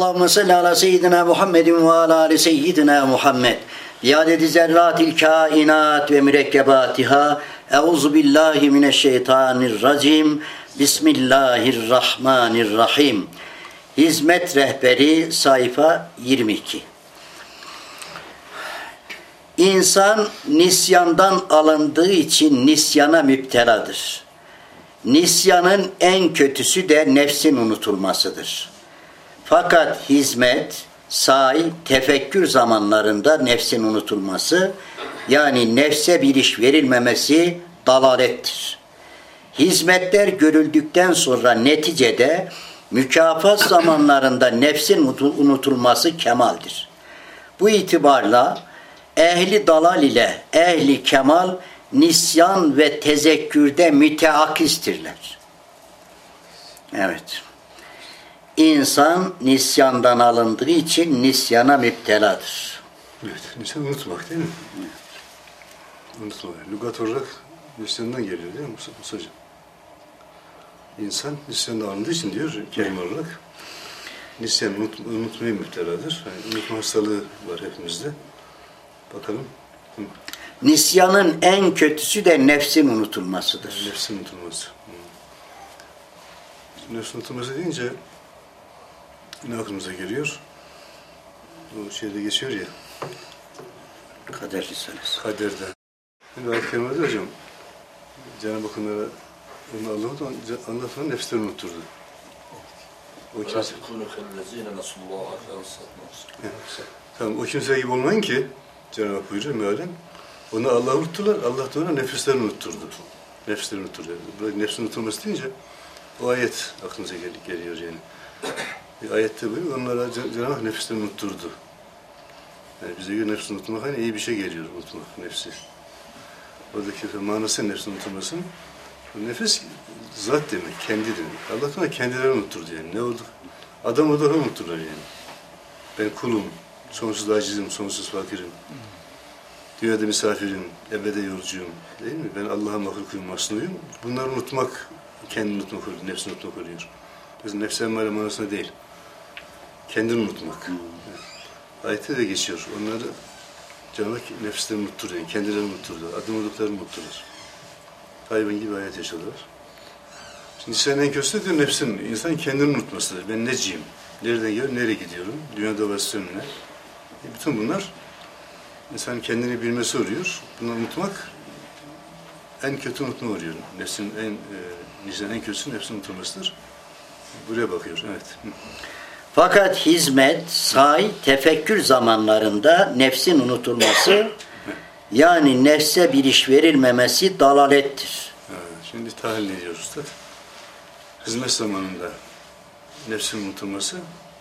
Allahümme salli ala seyyidina Muhammedin ve ala ali seyyidina Muhammed. Biadedi zerratil kainat ve mürekkebatiha. Euzu billahi mineşşeytanirracim. Bismillahirrahmanirrahim. Hizmet Rehberi sayfa 22. İnsan nisyandan alındığı için nisyana müpteladır. Nisyanın en kötüsü de nefsin unutulmasıdır. Fakat hizmet, sahi, tefekkür zamanlarında nefsin unutulması, yani nefse bir iş verilmemesi dalalettir. Hizmetler görüldükten sonra neticede mükafat zamanlarında nefsin unutulması kemaldir. Bu itibarla ehli dalal ile ehli kemal nisyan ve tezekkürde müteakistirler. Evet. İnsan nisyandan alındığı için nisyana müpteladır. Evet, nisyan unutmak değil mi? Evet. Unutmak. Lügat olarak nisyandan geliyor değil mi Musa'cığım? İnsan nisyandan alındığı için diyor kelime olarak nisyan unutmaya müpteladır. Yani unutma hastalığı var hepimizde. Bakalım. Nisyanın en kötüsü de nefsin unutulmasıdır. Yani nefsin unutulması. Nefsin unutulması deyince ne aklımıza geliyor? O şeyde geçiyor ya. Kader risalesi. Kaderde. Şimdi ayet-i kerimede hocam Cenab-ı Hak onlara onu Allah sonra nefislerini unutturdu. O kimse. Tamam, o kimse gibi olmayın ki Cenab-ı Hak buyuruyor mealen. Onu Allah'ı unuttular, Allah da ona nefislerini unutturdu. Nefislerini unutturdu. Burada nefsin unutulması deyince o ayet aklınıza geliyor yani. Bir ayette buyuruyor, onlara Cenab-ı Hak nefislerini unutturdu. Yani bize göre nefsini unutmak hani iyi bir şey geliyor, unutmak nefsi. Oradaki manası nefsin unutulmasının, nefis zat demek, kendi demek. Allah da kendilerini unutturdu yani. Ne oldu? Adam olarak unutturlar yani. Ben kulum, sonsuz acizim, sonsuz fakirim. Dünyada misafirim, ebede yolcuyum. Değil mi? Ben Allah'a mahlukuyum, masnuyum. Bunları unutmak, kendini unutmak oluyor, nefsini unutmak oluyor. Nefs emmare manasında değil. Kendini unutmak. Ayette de geçiyor. Onları Cenab-ı Hak nefislerini unutturdu, yani kendilerini unutturdu. Adım olduklarını unutturdular. Hayvan gibi hayat yaşadılar. Şimdi sen en kötüsü diyor nefsin, insan kendini unutmasıdır. Ben neciyim? Nereden geliyorum? Nereye gidiyorum? Dünyada varsın ne? Bütün bunlar insan kendini bilmesi oluyor. Bunu unutmak en kötü unutma oluyor. Nefsin en kötüsü nefsin unutulmasıdır. Buraya bakıyor. Evet. Fakat hizmet, sahi, tefekkür zamanlarında nefsin unutulması, yani nefse bir iş verilmemesi dalalettir. Evet, şimdi tahlil ediyoruz Üstad. Hizmet zamanında nefsin unutulması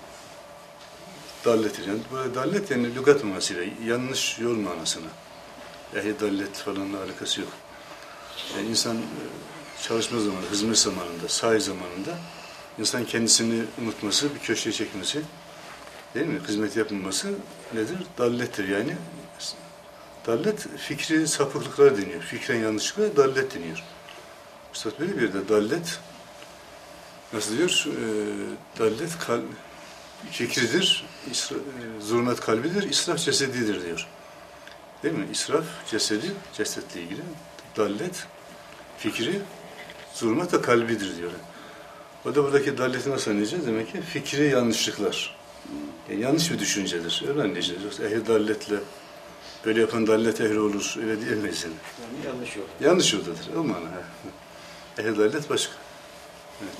dallettir. Yani burada dallet yani lügat manasıyla, yanlış yol manasına. Ehli dallet falanla alakası yok. Yani insan çalışma zamanında, hizmet zamanında, sahi zamanında İnsan kendisini unutması, bir köşeye çekmesi, değil mi? Hizmet yapılması nedir? Dallettir yani. Dallet, fikri sapıklıklar deniyor. Fikren yanlışlıklar dallet deniyor. Üstad böyle bir yerde dallet, nasıl diyor? Dallet fikridir, zulmet kalbidir, israf cesedidir diyor. Değil mi? İsraf cesedi, cesetle ilgili. Dallet, fikri, zulmet de kalbidir diyor. O da buradaki dalleti nasıl anlayacağız? Demek ki fikri yanlışlıklar. Yani yanlış bir düşüncedir. Öyle anlayacağız. Yoksa ehli dalletle, böyle yapan dallet ehli olur. Öyle diyemeyiz yani. Yani yanlış yolda. Yanlış yoldadır. O mana. Ehli dallet başka. Evet.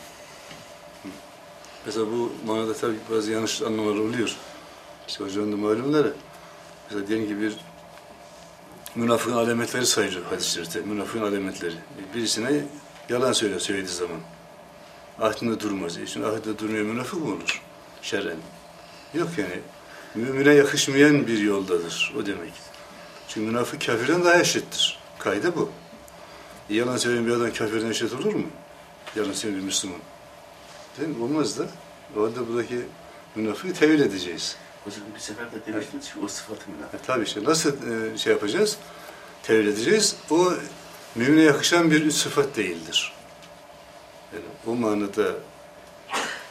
Mesela bu manada tabii bazı yanlış anlamalar oluyor. İşte hocanın da malumları. Mesela diyelim ki bir münafıkın alametleri sayılır hadis-i münafıkın alametleri. Birisine yalan söylediği zaman. Ahdinde durmaz. Şimdi ahdinde durmuyor, münafık mı olur? Şerren. Yok yani. Mümine yakışmayan bir yoldadır. O demek. Çünkü münafık kafirden daha eşittir. Kaydı bu. Yalan söyleyen bir adam kafirden eşit olur mu? Yalan söyleyen bir Müslüman. Değil mi? Olmaz da. Orada buradaki münafığı tevil edeceğiz. Hocam bir sefer de demiştiniz ki o sıfatı münafık. Tabii işte. Nasıl şey yapacağız? Tevil edeceğiz. O mümine yakışan bir sıfat değildir. Yani o manada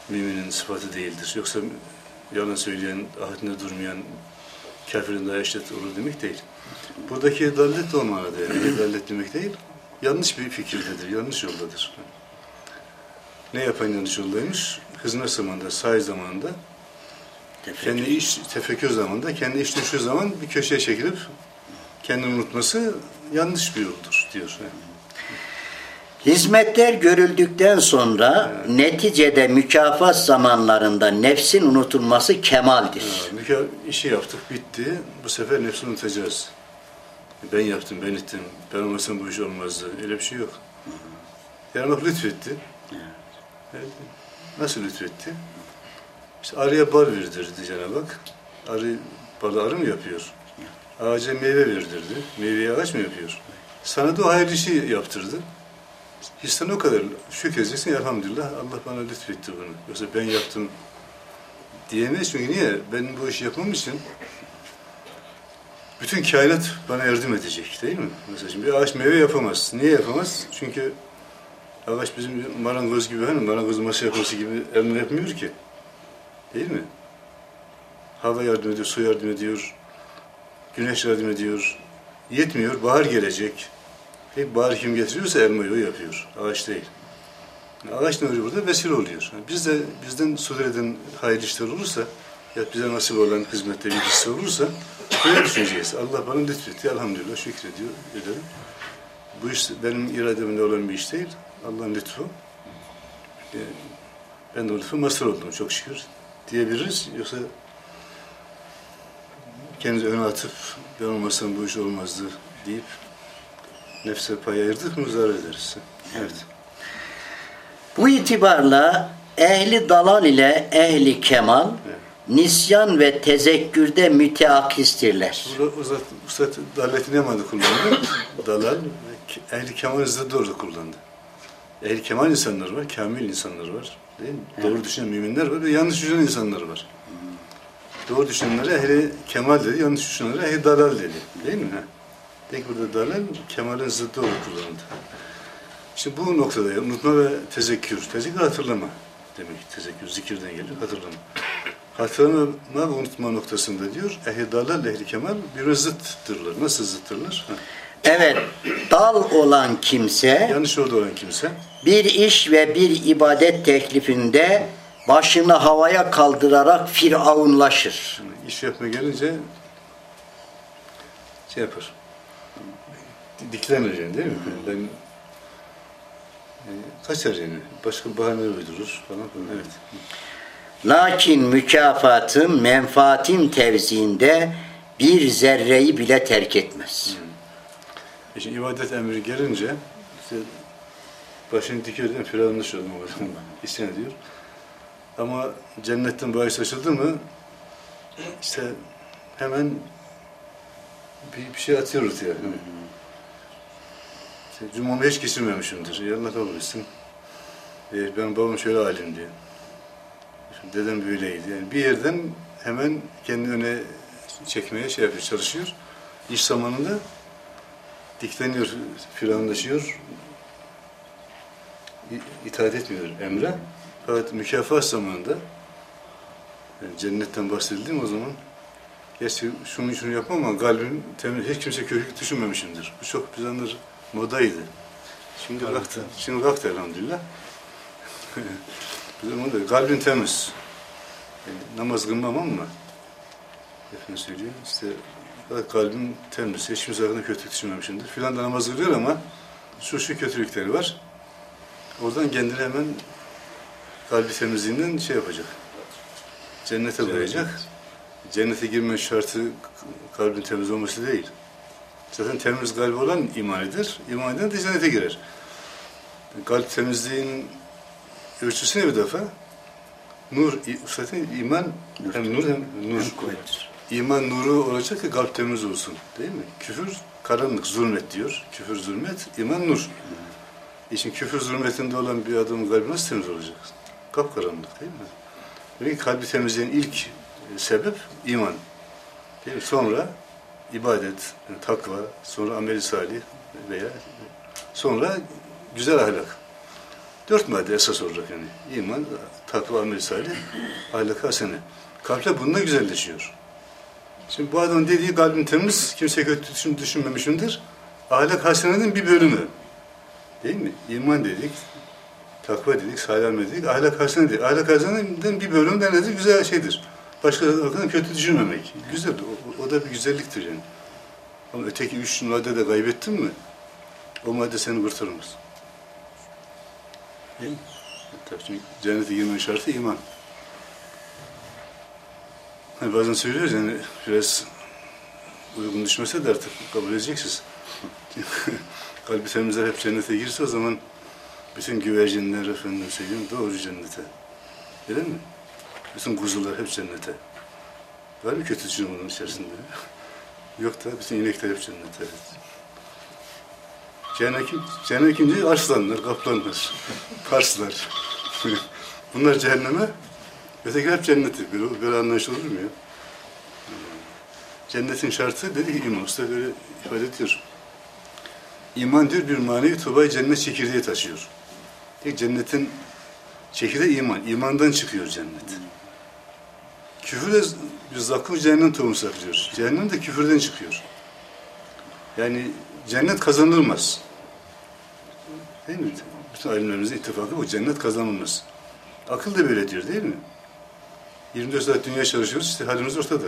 müminin sıfatı değildir. Yoksa yalan söyleyen, ahdinde durmayan kafirin daha eşit olur demek değil. Buradaki dallet de o manada yani. Dallet demek değil, yanlış bir fikirdedir, yanlış yoldadır. Ne yapan yanlış yoldaymış? Hizmet zamanında, sahi zamanında, kendi iş, tefekkür zamanında, kendi iş düştüğü zaman bir köşeye çekilip kendini unutması yanlış bir yoldur diyor. Hizmetler görüldükten sonra neticede mükafat zamanlarında nefsin unutulması kemaldir. İşi yaptık, bitti. Bu sefer nefsini unutacağız. Ben yaptım, ben ettim. Ben olmasam bu iş olmazdı. Öyle bir şey yok. Yani bak lütfetti. Evet. Nasıl lütfetti? İşte arıya bal verdirdi Cenab-ı Hak. Balı arı mı yapıyor? Ağaca meyve verdirdi. Meyveyi ağaç mı yapıyor? Sana da o hayırlı işi yaptırdı. Histen o kadar şükredeceksin. Elhamdülillah Allah bana lütfetti bunu. Yoksa ben yaptım diyemeyiz. Çünkü niye? Ben bu işi yapmam için bütün kainat bana yardım edecek değil mi? Mesela şimdi bir ağaç meyve yapamaz. Niye yapamaz? Çünkü ağaç bizim marangoz gibi, hani marangoz masa yapması gibi elma yapmıyor ki. Değil mi? Hava yardım ediyor, su yardım ediyor, güneş yardım ediyor. Yetmiyor, bahar gelecek. Bahar kim getiriyorsa elmayı o yapıyor. Ağaç değil. Ağaç ne oluyor burada? Vesile oluyor. Bizden sudur eden hayırlı işler olursa, ya bize nasip olan hizmette bir hisse olursa böyle düşüneceğiz. Allah bana lütfetti. Elhamdülillah şükrediyor, ederim. Bu iş benim irademde olan bir iş değil. Allah'ın lütfu. Ben de o lütfu mazhar oldum çok şükür diyebiliriz. Yoksa kendimizi öne atıp ben olmasam bu iş olmazdı deyip nefse pay ayırdık mı zarar ederiz. Evet. Bu itibarla ehli dalal ile ehli kemal nisyan ve tezekkürde müteakistirler. Burada Üstad daletini hemen kullandı. Dalal, ehli kemal zıddı orada kullandı. Ehli kemal insanlar var, kamil insanlar var. Değil mi? Evet. Doğru düşünen müminler var ve yanlış düşünen insanlar var. Doğru düşünenlere ehli kemal dedi, yanlış düşünenlere ehli dalal dedi. Değil mi? Peki burada dalal, kemalin zıddı orada kullanıldı. İşte bu noktada unutma ve tezekkür. Tezekkür hatırlama demek. Tezekkür zikirden geliyor, hatırlama. Hatırlama ve unutma noktasında diyor, ehli dalal, ehli kemal birbirine zıttırlar. Nasıl zıttırlar? Evet, dal olan kimse, yanlış yolda olan kimse, bir iş ve bir ibadet teklifinde başını havaya kaldırarak firavunlaşır. İş yapmaya gelince şey yapar. Diklenir yani değil mi? Ben kaçar yani. Başka bahane uydurur falan. Evet. Lakin mükafatın, menfaatin tevziinde bir zerreyi bile terk etmez. Şimdi ibadet emri gelince işte başını dikiyor değil mi? Firavunlaşıyor. İsyan ediyor. Ama cennetten bahis açıldı mı işte hemen bir şey atıyor ortaya. İşte, cumamı hiç geçirmemişimdir. Ya Allah kabul etsin. Benim babam şöyle alimdi. Dedem böyleydi. Yani bir yerden hemen kendini öne çekmeye şey yapıyor, çalışıyor. İş zamanında dikleniyor, firavunlaşıyor. İtaat etmiyor emre. Fakat mükafat zamanında yani cennetten bahsedildi o zaman gerçi şunu yapmam ama kalbim temiz, hiç kimse kötülük düşünmemişimdir. Bu çok bir zamanlar modaydı. Şimdi kalktı. Şimdi kalktı elhamdülillah. Kalbin temiz. Namaz kılmam ama efendim söyleyeyim işte kalbim temiz. Hiç kimse hakkında kötülük düşünmemişimdir. Filan da namaz kılıyor ama şu kötülükleri var. Oradan kendini hemen kalbi temizliğinden şey yapacak. Cennete koyacak. Cennete girme şartı kalbin temiz olması değil. Zaten temiz kalbi olan iman eder. İman eden de cennete girer. Kalp temizliğin ölçüsü ne bir defa? Nur, zaten iman hem nur hem nur. İman nuru olacak ki kalp temiz olsun. Değil mi? Küfür, karanlık, zulmet diyor. Küfür, zulmet, iman nur. Şimdi küfür zulmetinde olan bir adamın kalbi nasıl temiz olacak? Kapkaranlık değil mi? Çünkü kalbi temizleyen ilk sebep iman. Değil mi? Sonra ibadet, yani takva, sonra amel-i salih veya sonra güzel ahlak. 4 madde esas olarak yani. İman, takva, amel salih, ahlak hasene. Kalpler bununla güzelleşiyor. Şimdi bu adamın dediği kalbin temiz, kimse kötü düşünmemişimdir. Ahlak hasenenin bir bölümü. Değil mi? İman dedik, takva dedik, salih amel dedik, ahlak hasene dedik. Ahlak hasenenin bir bölümü de nedir? Güzel şeydir. Başkalarından kötü düşünmemek. Güzel, o da bir güzelliktir yani. Ama öteki 3 madde de kaybettin mi, o madde seni kurtarmaz. Değil mi? Tabii çünkü cennete girmenin şartı iman. Hani bazen söylüyoruz yani biraz uygun düşmese de artık kabul edeceksiniz. Kalbi temizler hep cennete girse o zaman bütün güvercinler efendim söyleyeyim doğru cennete. Öyle mi? Bütün kuzular hep cennete. Var mı kötü düşünüm onun içerisinde? Yok da bütün inekler hep cennete. Cennet kimdi? Arslanlar, kaplanlar, parslar. Bunlar cehenneme, ötekiler hep cenneti. Böyle anlayış olur mu ya? Cennetin şartı dedi ki İmam Usta böyle ifade ediyor. İman diyor bir manevi tuğbayı cennet çekirdeği taşıyor. Cennetin çekirdeği iman. İmandan çıkıyor cennet. Küfür de bir zakkum cehennem tohumu saklıyor. Cehennem de küfürden çıkıyor. Yani cennet kazanılmaz. Değil mi? Bütün alimlerimizin ittifakı bu. Cennet kazanılmaz. Akıl da böyle diyor değil mi? 24 saat dünya çalışıyoruz, işte halimiz ortada.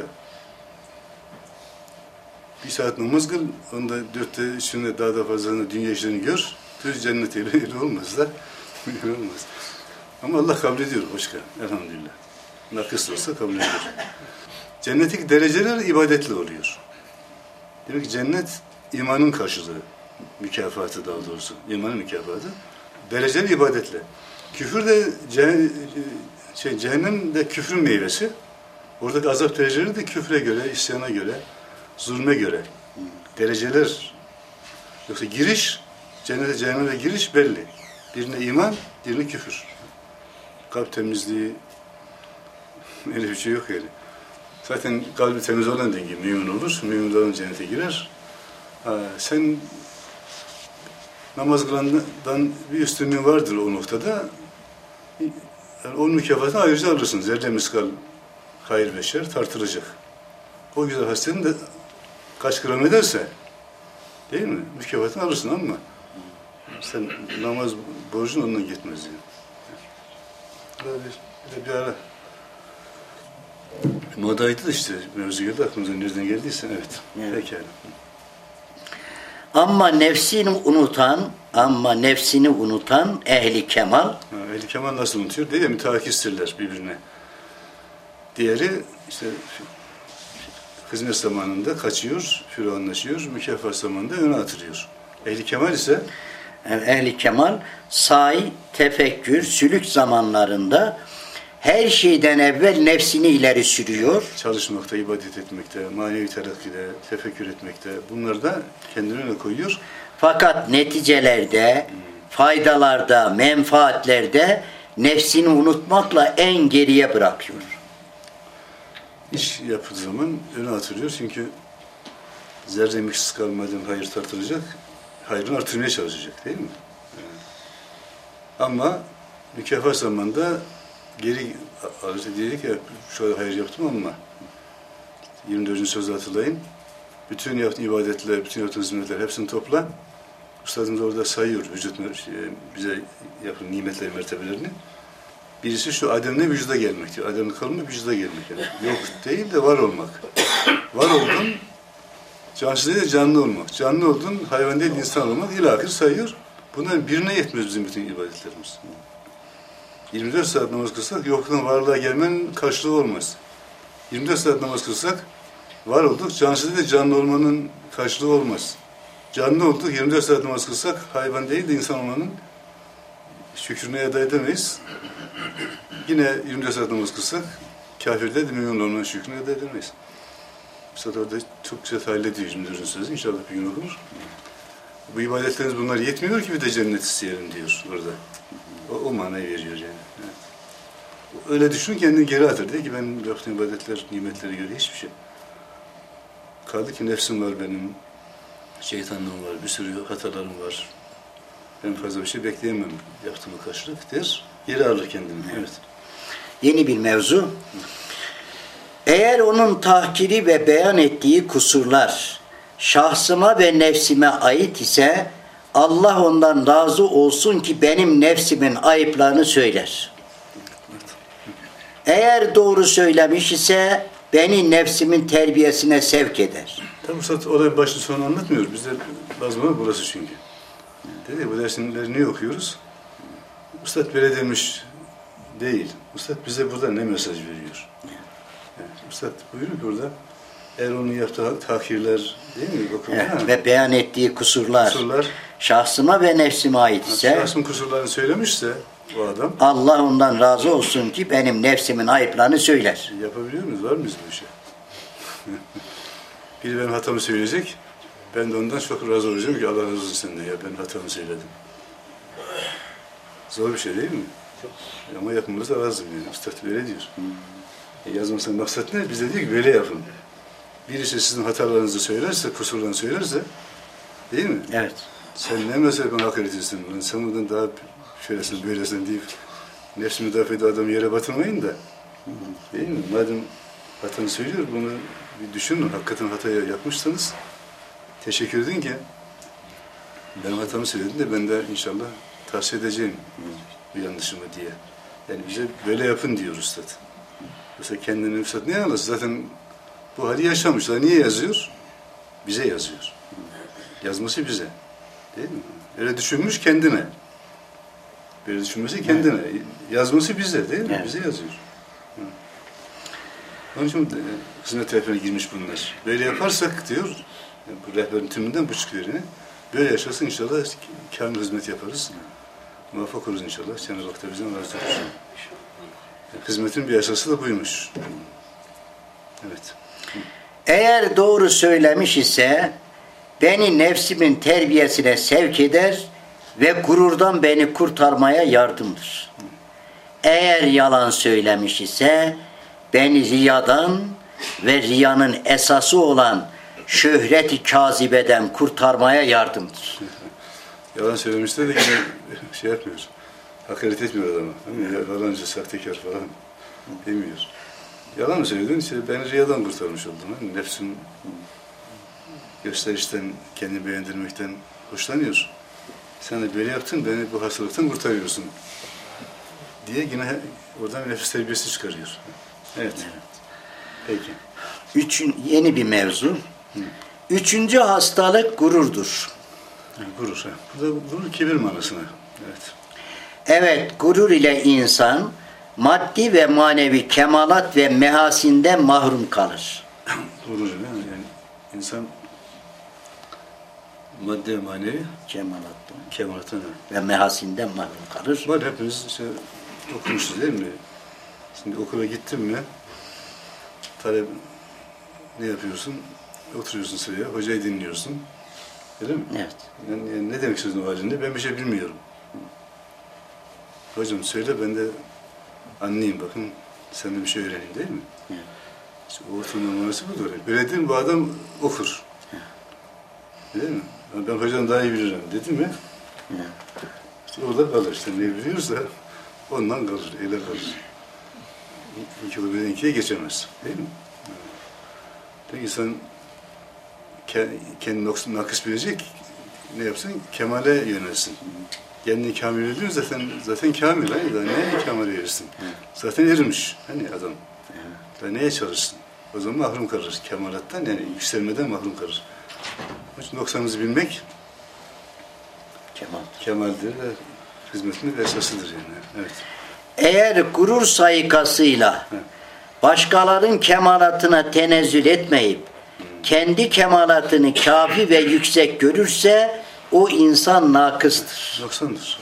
Bir saat namaz kıl, onda 4'te 3'ünde daha da fazla dünya işlerini gör. Düz cennet öyle olmaz da. Öyle olmaz. Ama Allah kabul ediyor başka. Elhamdülillah. Nakıs olsa kabul ediyor. Cennetteki dereceler ibadetle oluyor. Demek ki cennet imanın karşılığı. Mükafatı daha doğrusu. İmanın mükafatı. Dereceli ibadetle. Küfür de cehennem de küfrün meyvesi. Oradaki azap dereceleri de küfre göre, isyana göre, zulme göre. Dereceler. Yoksa giriş, cennete cehenneme giriş belli. Birine iman, birine küfür. Kalp temizliği, öyle bir şey yok yani. Zaten kalbi temiz olan dengi mümin olur. Mümin olan cennete girer. Sen namaz kılandan bir üstünlüğün vardır o noktada. Yani onun mükafatını ayrıca alırsın. Zerre miskal hayır beşer tartılacak. O güzel hasenin de kaç gram ederse değil mi? Mükafatını alırsın ama sen namaz borcun ondan gitmez yani. Bir ara modaydı da işte mevzu geldi aklımıza nereden geldiyse evet. Pekala. Ama nefsini unutan ehli kemal. Ehli kemal nasıl unutuyor? Değil mi? Müteakistirler birbirine. Diğeri işte hizmet zamanında kaçıyor, firavunlaşıyor, mükafat zamanında öne atılıyor. Ehli kemal ise Ehli kemal say, tefekkür, sülük zamanlarında her şeyden evvel nefsini ileri sürüyor. Çalışmakta, ibadet etmekte, manevi terakkide, tefekkür etmekte bunları kendine öne koyuyor. Fakat neticelerde, faydalarda, menfaatlerde nefsini unutmakla en geriye bırakıyor. İş yaptığı zaman öne atılıyor çünkü zerre miksiz kalmadan hayır tartılacak, hayrını artırmaya çalışacak değil mi? Ama mükafat zamanında geri alırsa diyecek ya şöyle hayır yaptım ama 24. sözü hatırlayın. Bütün yaptığın ibadetler, bütün yaptığın hizmetler hepsini topla. Üstadımız orada sayıyor bize yapılan nimetleri, mertebelerini. Birisi şu ademle vücuda gelmek diyor. Ademle kalma vücuda gelmek. Yani yok değil de var olmak. Var oldun, cansız değil de canlı olmak. Canlı oldun, hayvan değil insan olmak. İlahir sayıyor. Bunların birine yetmez bizim bütün ibadetlerimiz. 24 saat namaz kılsak yokluğun varlığa gelmenin karşılığı olmaz. 24 saat namaz kılsak var olduk, cansız değil de canlı olmanın karşılığı olmaz. Canlı olduk, 24 saat namaz kılsak hayvan değil de insan olmanın şükrünü eda edemeyiz. Yine 24 saat namaz kılsak kafirde de mümin olmanın şükrünü eda edemeyiz. Üstad orada çok güzel tahlil ediyor 24. sözü. İnşallah bir gün okunur. Bu ibadetleriniz bunlar yetmiyor ki bir de cennet isteyelim diyor orada. O manayı veriyor yani. Evet. Öyle düşün kendini geri atır. Diyor ki ben yaptığım ibadetler, nimetleri göre hiçbir şey. Kaldı ki nefsim var benim, şeytanlığım var, bir sürü hatalarım var. Ben fazla bir şey bekleyemem. Yaptığımı karşılık der. Geri alır kendini. Evet. Yeni bir mevzu. Eğer onun tahkiri ve beyan ettiği kusurlar şahsıma ve nefsime ait ise Allah ondan razı olsun ki benim nefsimin ayıplarını söyler. Eğer doğru söylemiş ise beni nefsimin terbiyesine sevk eder. Tabi Üstad olayın başını sonu anlatmıyor. Bizde lazım burası çünkü. Dedi bu dersleri niye okuyoruz? Üstad böyle demiş değil. Üstad bize burada ne mesaj veriyor? Yani, Üstad buyuruyor ki burada eğer onun yaptığı tahkirler değil mi? Evet, ve beyan ettiği kusurlar şahsıma ve nefsime ait ise şahsın kusurlarını söylemişse o adam Allah ondan razı olsun ki benim nefsimin ayıplarını söyler. Yapabiliyor muyuz? Var mıyız bu işe? Biri benim hatamı söyleyecek. Ben de ondan çok razı olacağım ki Allah razı olsun senden ya ben hatamı söyledim. Zor bir şey değil mi? Ama yapmamız da lazım yani. Üstad böyle diyor. Yazmasının maksat ne? Bize diyor ki böyle yapın. Birisi sizin hatalarınızı söylerse, kusurlarını söylerse değil mi? Evet. Sen ne mesela ben hakaret etsin? Sen ondan daha şöylesin, böylesin deyip nefsi müdafede adamı yere batırmayın da. Değil mi? Madem hatanı söylüyor, bunu bir düşünün. Hakikaten hatayı yapmışsanız teşekkür edin ki benim hatamı söyledin de ben de inşallah tavsiye edeceğim bu yanlışımı diye. Yani bize böyle yapın diyor Üstad. Mesela kendini Üstad ne anlasın? Zaten bu hali yaşamışlar. Niye yazıyor? Bize yazıyor. Yazması bize. Değil mi? Öyle düşünmüş kendine. Böyle düşünmesi kendine. Evet. Yazması bize değil mi? Evet. Bize yazıyor. Hı. Onun için hizmet rehberine girmiş bunlar. Böyle yaparsak diyor, yani bu rehberin tümünden bu çıkıyor yine. Böyle yaşasın inşallah kamil hizmet yaparız. Muvaffak oluruz inşallah. Cenab-ı Hak da bizden razı olsun. Yani hizmetin bir esası da buymuş. Evet. Eğer doğru söylemiş ise beni nefsimin terbiyesine sevk eder ve gururdan beni kurtarmaya yardımdır. Eğer yalan söylemiş ise beni riyadan ve riyanın esası olan şöhreti kazibeden kurtarmaya yardımdır. Yalan söylemişler de yine şey yapmıyor. Hakaret etmiyor adama. Yalancı, sahtekar falan demiyor. Yalan mı söyledin? İşte beni riyadan kurtarmış oldum. Nefsim gösterişten, kendini beğendirmekten hoşlanıyor. Sen de böyle yaptın, beni bu hastalıktan kurtarıyorsun diye yine oradan nefis terbiyesi çıkarıyor. Evet. Peki. Yeni bir mevzu. Üçüncü hastalık gururdur. Gurur. Bu da gurur kibir manasına. Evet. Evet, gurur ile insan maddi ve manevi kemalat ve mehasinden mahrum kalır. Gurur yani insan madde ve manevi kemalattan ve mehasinden mahrum kalır. Var hepimiz işte okumuşuz değil mi? Şimdi okula gittin mi talep ne yapıyorsun? Oturuyorsun sıraya, hocayı dinliyorsun. Öyle mi? Evet. Yani ne demek istiyorsun o halinde? Ben bir şey bilmiyorum. Hocam söyle ben de anlayayım bakın. Senden bir şey öğreneyim değil mi? Evet. İşte o ortamın numarası budur. Öyle değil mi? Bu adam okur. Evet. Değil mi? Ben hocadan daha iyi bilirim dedim mi? Evet. İşte orada kalır. İşte ne biliyorsa ondan kalır. Öyle kalır. İki yılı birden ikiye geçemez. Değil mi? Peki insan kendini nakıs bilecek, ne yapsın? Kemale yönelsin. Kendini kamil ediyor zaten kamil. Hani daha neye kamale erirsin? Zaten ermiş. Hani adam. Daha neye çalışsın? O zaman mahrum kalır. Kemalattan yani yükselmeden mahrum kalır. Onun için noksanımızı bilmek kemaldir ve hizmetin esasıdır yani. Evet. Eğer gurur saykasıyla başkalarının kemalatına tenezzül etmeyip kendi kemalatını kafi ve yüksek görürse o insan nakıstır. Noksandır.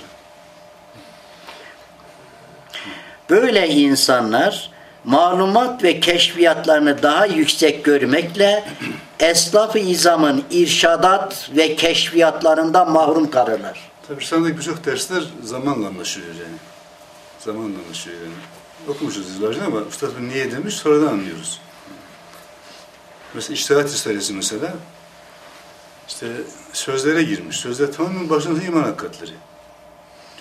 Böyle insanlar malumat ve keşfiyatlarını daha yüksek görmekle eslaf-ı izamın irşadat ve keşfiyatlarından mahrum kalırlar. Tabii Risale'deki birçok dersler zamanla anlaşılıyor yani. Zamanla anlaşılıyor yani. Okumuşuz yıllarca ama Üstad niye demiş sonradan anlıyoruz. Mesela İçtihat Risalesi mesela işte sözlere girmiş. Sözler tamamen başında iman hakikatleri.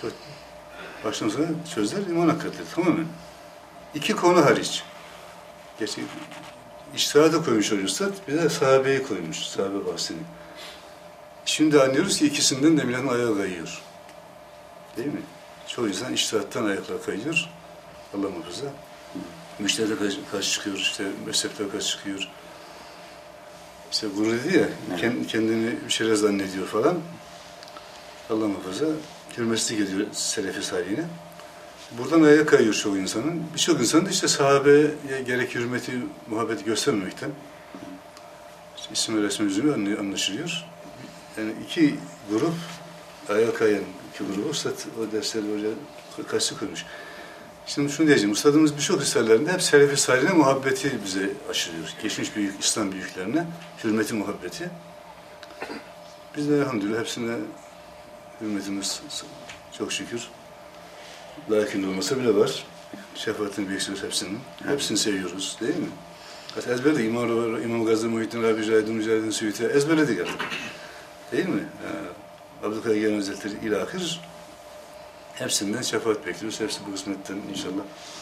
Baştan sona sözler iman hakikatleri tamamen. 2 konu hariç. Gerçi içtihada koymuş o üstad, bir de sahabeyi koymuş, sahabe bahsini. Şimdi anlıyoruz ki ikisinden de milletin ayağı kayıyor. Değil mi? Çoğu insan içtihattan ayaklar kayıyor. Allah muhafaza. Müşteride karşı çıkıyor, işte mezhepler karşı çıkıyor. İşte gurur dedi ya, kendini bir şeyler zannediyor falan. Allah muhafaza, hürmetsizlik ediyor Selefi salihine. Buradan ayağa kayıyor çoğu insanın. Birçok insan da işte sahabeye gerek hürmeti, muhabbeti göstermemekten işte isim ve resmi yüzünü anlaşılıyor. Yani 2 grup ayağa kayan 2 grup Üstad o dersleri böyle karşı koymuş. Şimdi şunu diyeceğim, Üstadımız birçok eserlerinde hep Selefi salihine muhabbeti bize aşılıyor. Geçmiş büyük İslam büyüklerine hürmeti, muhabbeti. Biz de elhamdülillah hepsine hürmetimiz çok şükür. Lakin olmasa bile var. Şefaatini bekliyoruz hepsinin. Hepsini seviyoruz, değil mi? Hatta ezberledik. İmam Gazali Muhittin Rabi Cahidun Mücahidin Suyuti ezberledik artık. Değil mi? Abdülkadir Geylani Hazretleri ilahir. Hepsinden şefaat bekliyoruz. Hepsi bu kısmetten inşallah.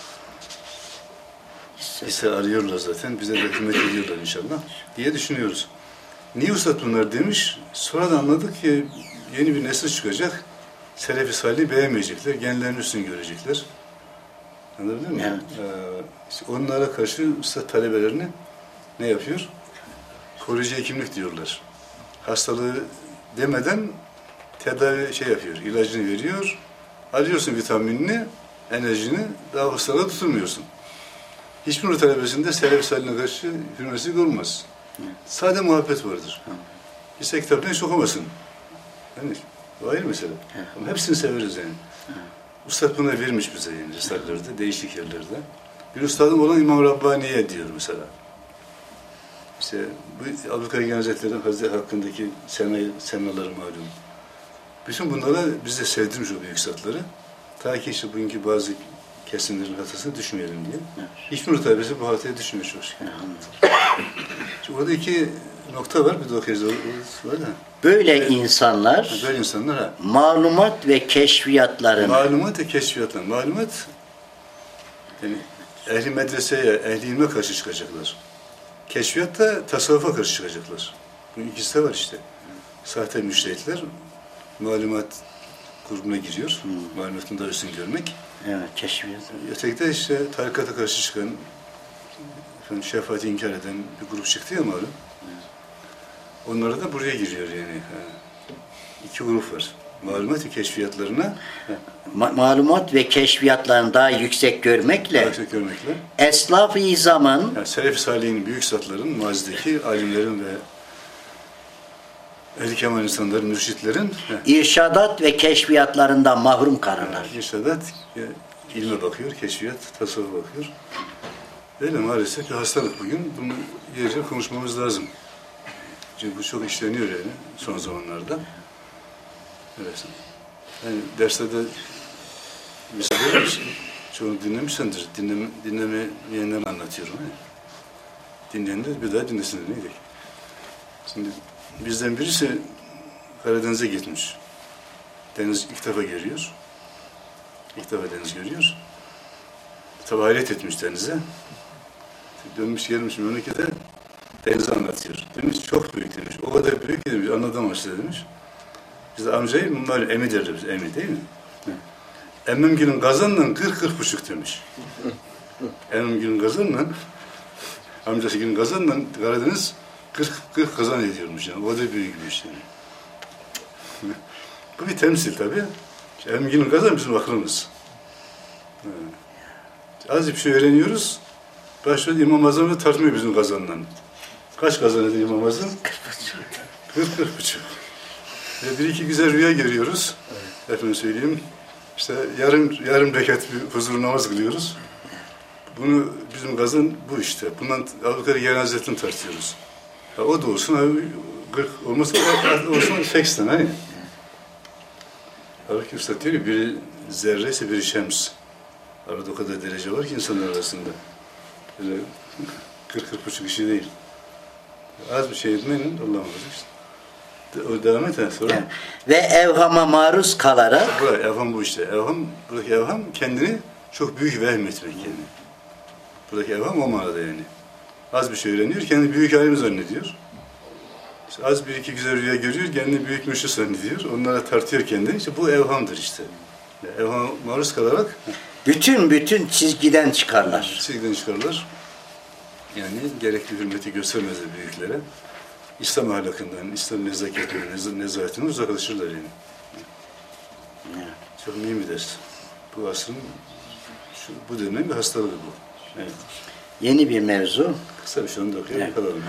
Ise arıyorlar zaten. Bize de hürmet ediyorlar inşallah diye düşünüyoruz. Niye Üstad bunlar demiş? Sonra da anladık ki yeni bir nesil çıkacak. Selefi Salih'i beğenmeyecekler. Gençlerin üstünü görecekler. Anladın mı? Evet. İşte onlara karşı Üstad talebelerini ne yapıyor? Koruyucu hekimlik diyorlar. Hastalığı demeden tedavi yapıyor. İlacını veriyor. Alıyorsun vitaminini, enerjini, daha hastalığa tutulmuyorsun. Hiçbir talebesinde Selefi Salih'ine karşı hürmetsizlik olmaz. Sade muhabbet vardır. İşte kitaptan hiç okumasın. Yani o ayrı mesele. Ama hepsini severiz yani. Üstad buna vermiş bize yani risallerde, değişik yerlerde. Bir üstadım olan İmam Rabbani'ye diyor mesela. İşte bu Abdülkadir Geylani Hazretleri'nin Hazreti hakkındaki senaları malum. Bütün bunlara biz de sevdirmiş o büyük zatları. Ta ki işte bugünkü bazı kesimlerin hatasına düşmeyelim diye. Evet. Hiçbir talebesi bu hataya düşmüyor çok şükür. Şimdi orada 2 nokta var, bir de o kez var da. Böyle insanlar, Böyle insanlar malumat ve keşfiyatlarını, malumat ve keşfiyatlar. Malumat yani ehli medreseye, ehli ilme karşı çıkacaklar. Keşfiyat da tasavvufa karşı çıkacaklar. Bu ikisi de var işte. Sahte müştehitler malumat grubuna giriyor. Malumatın da üstünü görmek. evet, keşfiyat. Öteki de işte tarikata karşı çıkan, şefaati inkar eden bir grup çıktı ya malum. Onlara da buraya giriyor yani. 2 grup var. Malumat ve keşfiyatlarına Malumat ve keşfiyatlarını daha yüksek görmekle, Eslaf-ı İzam'ın, yani Selefi Salih'in büyük zatların, mazideki alimlerin ve ehli kemal insanların, mürşitlerin irşadat ve keşfiyatlarından mahrum kalırlar. İrşadat ilme bakıyor, keşfiyat tasavvufa bakıyor. Öyle maalesef bir hastalık bugün. Bunu iyice konuşmamız lazım. Çünkü bu çok işleniyor yani son zamanlarda. Evet. Yani derslerde misal verirsin. Çoğunu dinlemişsendir. Dinlemeyenler anlatıyorum. Dinleyenler bir daha dinlesinler. Neydi? Şimdi bizden birisi Karadeniz'e gitmiş. Deniz ilk defa görüyor. İlk defa deniz görüyor. Tabi hayret etmiş denize. Dönmüş gelmiş memlekete denizi anlatıyor. Demiş çok büyük demiş. O kadar büyük ki demiş anlatamazsın demiş. Biz de amcayı bunlar emi derler biz. Emi değil mi? Emmimgil'in kazanla 40-40,5 demiş. Emmimgil'in kazanla amcasının kazanla Karadeniz 40 kazan ediyormuş yani. O kadar büyükmüş yani. Bu bir temsil tabii. Emmimgil'in kazan bizim aklımız. Az bir şey öğreniyoruz. Başlıyor İmam Azam'ı tartmıyor bizim kazanla. Kaç kazan ediyor İmam Azam? 40-40,5. Bir iki güzel rüya görüyoruz. Evet. Efendim söyleyeyim. İşte yarım rekat bir huzur namaz kılıyoruz. Bunu bizim kazan bu işte. Bundan Abdülkadir Geylani Hazretleri'ni tartıyoruz. Ha, o da olsun abi 40 olmasa olsun 80 hani. Halbuki Üstad diyor ki biri zerre ise biri şems. Arada o kadar derece var ki insanlar arasında. Böyle 40-40,5 kişi değil. Az bir şey etmenin Allah'ım işte. O devam et sonra. Yani, ve evhama maruz kalarak Buraya evham bu işte. Buradaki evham kendini çok büyük vehmetmek yani. Buradaki evham o manada yani. Az bir şey öğreniyor, kendini büyük alim zannediyor. İşte az bir iki güzel rüya görüyor, kendini büyük müşrik zannediyor. Onlara tartıyor kendini. İşte bu evhamdır işte. Yani evhama maruz kalarak bütün çizgiden çıkarlar. çizgiden çıkarlar. Yani gerekli hürmeti göstermezler büyüklere. İslam ahlakından, İslam nezaketinden, nezahetinden uzaklaşırlar yani. Çok mühim bir ders. Bu asrın, bu dönemin bir hastalığı bu. Evet. Yeni bir mevzu. Kısa bir şey onu da okuyalım. Evet. Kalalım.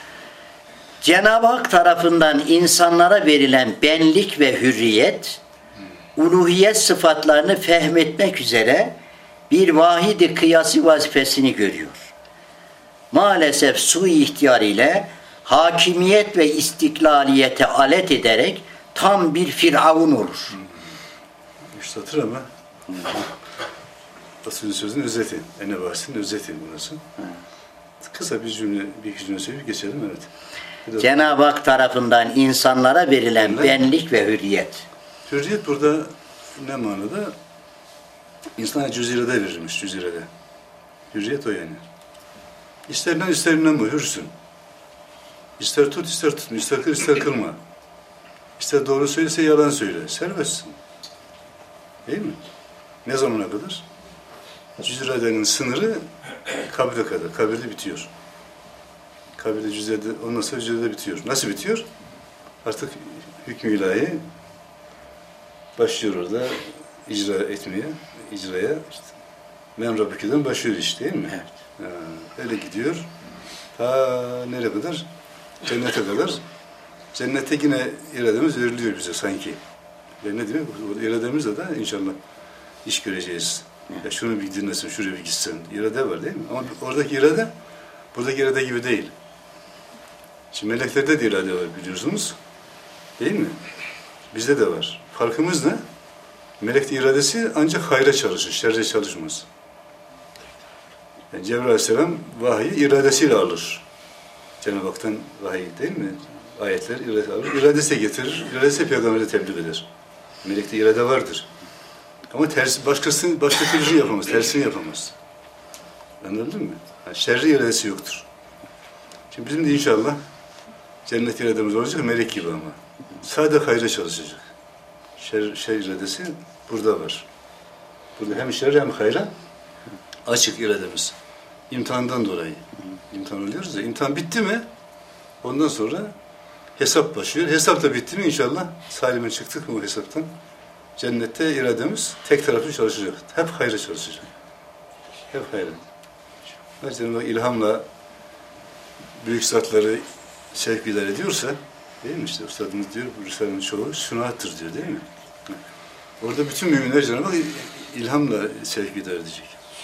Cenab-ı Hak tarafından insanlara verilen benlik ve hürriyet, uluhiyet sıfatlarını fehmetmek üzere bir vahid-i kıyasi vazifesini görüyor. Maalesef sui ihtiyar ile hakimiyet ve istiklaliyete alet ederek tam bir firavun olur. 3 satır ama Resul'ün sözünün özeti. Ennebahs'in özeti burası. Kısa bir cümle, bir iki cümle söyleyip geçelim. Evet. Cenab-ı Hak tarafından insanlara verilen benlik ve hürriyet. Hürriyet burada ne manada? İnsana cüzirede verilmiş, cüzirede. Hürriyet o yani. İsterinden isterinden bu, hürsün. İster tut, ister tutma, ister kır, ister kırma. İster doğru söylese yalan söyle. Serbestsin. Değil mi? Ne zamana kadar? Cüziradenin sınırı kabire kadar. Kabirde bitiyor. Kabirde cüzirade, ondan sonra cüzirade bitiyor. Nasıl bitiyor? Artık hükmü ilahi başlıyor orada icra etmeye, icraya. İşte, Men Rabbike'den başlıyor iş değil mi? Evet. Öyle gidiyor. Ta nereye kadar? Cennete kadar. Cennette yine irademiz veriliyor bize sanki. Ben ne diyeyim? İrademizle de inşallah iş göreceğiz. Ya şunu bir dinlesin, şuraya bir gitsin. İrade var değil mi? Ama oradaki irade, buradaki irade gibi değil. Şimdi meleklerde de irade var biliyorsunuz. Değil mi? Bizde de var. Farkımız ne? Melek iradesi ancak hayra çalışır, şerre çalışmaz. Yani Cebrail Aleyhisselam vahiyi iradesiyle alır. Cenab-ı Hak'tan vahiy değil mi? Ayetler irade alır. İradesi de getirir, iradesi de peygambere tebliğ eder. Melekte irade vardır. Ama tersi, başka türlü yapamaz, tersini yapamaz. Anladın mı? Yani şerri iradesi yoktur. Şimdi bizim de inşallah cennet irademiz olacak, melek gibi ama. Sadece hayra çalışacak. Şer iradesi burada var. Burada hem şer hem hayra açık irademiz. İmtihandan dolayı. İmtihan oluyoruz ya. İmtihan bitti mi? Ondan sonra hesap başlıyor. Hesap da bitti mi inşallah? Salime çıktık mı bu hesaptan? Cennette irademiz tek taraflı çalışacak. Hep hayra çalışacak. Hep hayra. Cenab-ı ilhamla büyük zatları sevk ediyorsa, değil mi işte Üstadımız diyor, bu Risale'nin çoğu sünattır diyor değil mi? Orada bütün müminler Cenab-ı Hak ilhamla sevk edecek.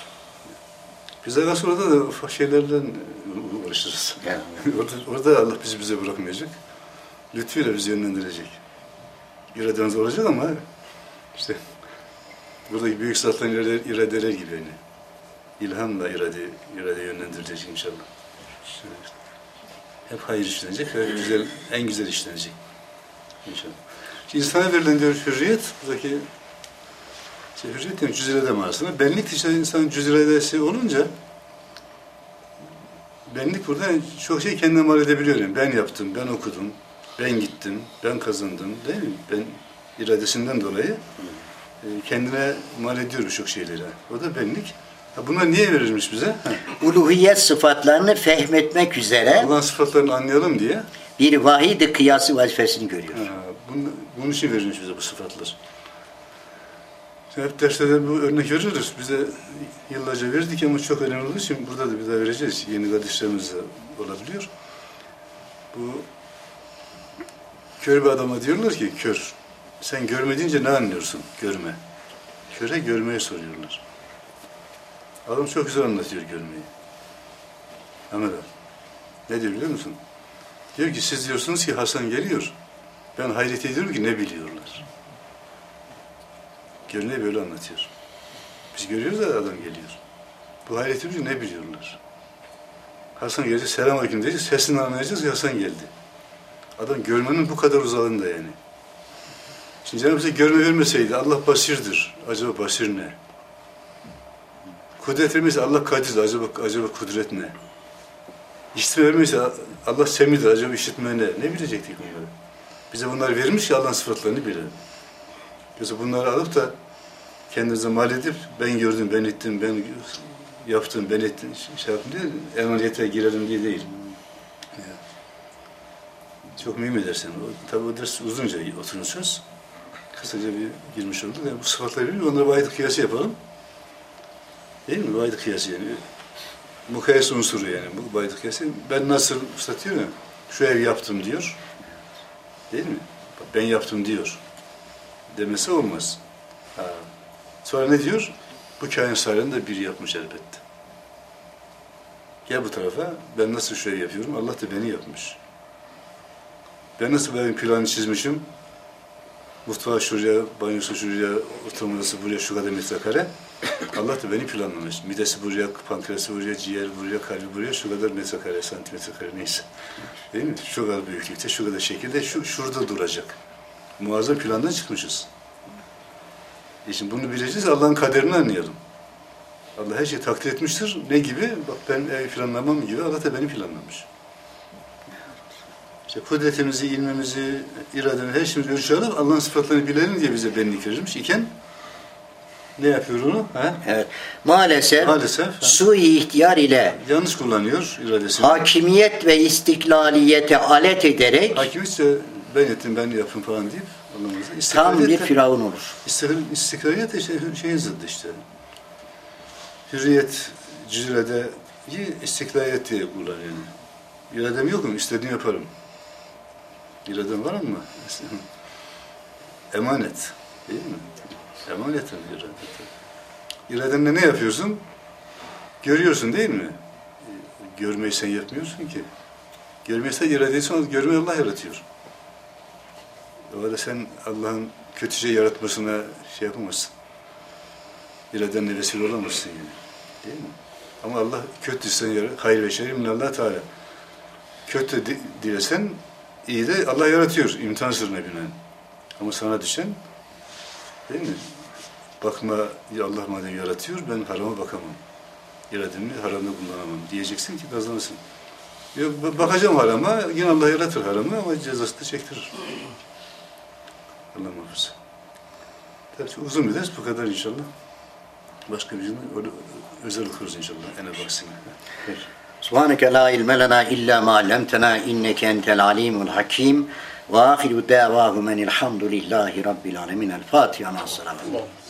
Biz de orada da ufak şeylerle uğraşırız. Yani. orada Allah bize bırakmayacak. Lütfuyla bizi yönlendirecek. İrademiz olacak ama işte buradaki büyük zatların iradeler gibi yani. İlhamla irade yönlendirecek inşallah. Evet. Hep hayır işlenecek ve en güzel işlenecek. İnşallah. Şimdi insana verilen diyor hürriyet, buradaki hürriyet yani cüzirede manasında. Benlik işte insanın cüziredesi olunca benlik burada çok şey kendine mal edebiliyor. Yani ben yaptım, ben okudum, ben gittim, ben kazandım değil mi? Ben iradesinden dolayı kendine mal ediyor çok şeyleri. O da benlik. Bunlar niye verilmiş bize? Uluhiyet sıfatlarını fehmetmek üzere Allah'ın sıfatlarını anlayalım diye. bir vahid-i kıyası vazifesini görüyor. Bunun için verilmiş bize bu sıfatlar. Hep derslerde bu örnek veriyoruz. Bize yıllarca verdik ama çok önemli olduğu için burada da bir daha vereceğiz. Yeni kardeşlerimiz de olabiliyor. Bu kör bir adama diyorlar ki, kör. Sen görme deyince ne anlıyorsun? Görme. Köre görmeyi soruyorlar. Adam çok güzel anlatıyor görmeyi. Ahmet abi. Ne diyor biliyor musun? Diyor ki siz diyorsunuz ki Hasan geliyor. Ben hayret ediyorum ki ne biliyorlar. Görneyi böyle anlatıyor. Biz görüyoruz da adam geliyor. Bu hayret ediyor ki ne biliyorlar. Hasan gelecek, selamünaleyküm diyeceğiz, sesini anlayacağız ki Hasan geldi. Adam görmenin bu kadar uzağında yani. Şimdi Cenab-ı Hak görme vermeseydi Allah basirdir. Acaba basir ne? Kudret vermeyse Allah kadirdir. Acaba kudret ne? İşitme vermeyse Allah semidir. Acaba işitme ne? Ne bilecektik bunları? Bize bunları vermiş ya Allah'ın sıfatlarını bilelim. Yoksa bunları alıp da kendinize mal edip ben gördüm, ben ettim, ben yaptım, ben ettim, şey yaptım diye emaniyete girelim diye değil. Çok mühim edersen. Tabi o ders uzunca oturmuşuz. Kısaca bir girmiş olduk. Yani bu sıfatları biliyor, onlara vahid kıyası yapalım. Değil mi? Vahid kıyası yani. Mukayese unsuru yani. Bu vahid kıyası. Ben nasıl satıyor ya, şu ev yaptım diyor. Değil mi? Bak, ben yaptım diyor. Demesi olmaz. Ha. Sonra ne diyor? Bu kainat sahibini de biri yapmış elbette. Gel bu tarafa. Ben nasıl şu ev yapıyorum? Allah da beni yapmış. Ben nasıl benim planı çizmişim? Mutfağı şuraya, banyosu şuraya, oturma odası buraya şu kadar metrekare. Allah da beni planlamış. Midesi buraya, pankreası buraya, ciğer buraya, kalbi buraya, şu kadar metrekare, santimetre kare neyse. Değil mi? Şu kadar büyüklükte, şu kadar şekilde, şurada duracak. Muazzam plandan çıkmışız. Şimdi bunu bileceğiz, Allah'ın kaderini anlayalım. Allah her şeyi takdir etmiştir. Ne gibi? Bak ben planlamam gibi, Allah da beni planlamış. İşte kudretimizi, ilmimizi, irademizi, her şeyimizi ölçü alıp Allah'ın sıfatlarını bilelim diye bize benlik verilmiş iken ne yapıyor onu? Ha? Evet. Maalesef sui ihtiyar ile Yanlış kullanıyor iradesini. hakimiyet ve istiklaliyete alet ederek Hakimiyet ise ben ettim, ben yaptım falan deyip Allah'ımıza tam bir firavun olur. İstiklaliyet de şeyin zıddı işte. Hürriyet, cüzrede istiklaliyet diye kullanıyor yani. İradem yok mu? İstediğimi yaparım. İradem var mı? Emanet. Değil mi? Emanetten irade. İradenle ne yapıyorsun? Görüyorsun değil mi? Görmeyi sen yapmıyorsun ki. Görmeyi sen iradeysen görmeyi Allah yaratıyor. O arada sen Allah'ın kötü şey yaratmasına şey yapamazsın. İradenle vesile olamazsın yani. Değil mi? Ama Allah kötü sen hayır ve şerri minallah Teala. Kötü dilesen iyi de Allah yaratıyor imtihan sırrına binaen. Ama sana düşen değil mi? Bakma Allah madem yaratıyor ben harama bakamam. İrademi haramda kullanamam diyeceksin ki kazanırsın. Bakacağım harama yine Allah yaratır haramı ama cezasını da çektirir. Allah muhafaza. Tabii uzun bir ders bu kadar inşallah. Başka bir gün özel okuruz inşallah. Ene baksın. Subhaneke la ilme lena illa ma allamtena inneke entel alimul hakim ve ahiru davahum enilhamdülillahi rabbil alemin. El Fatiha.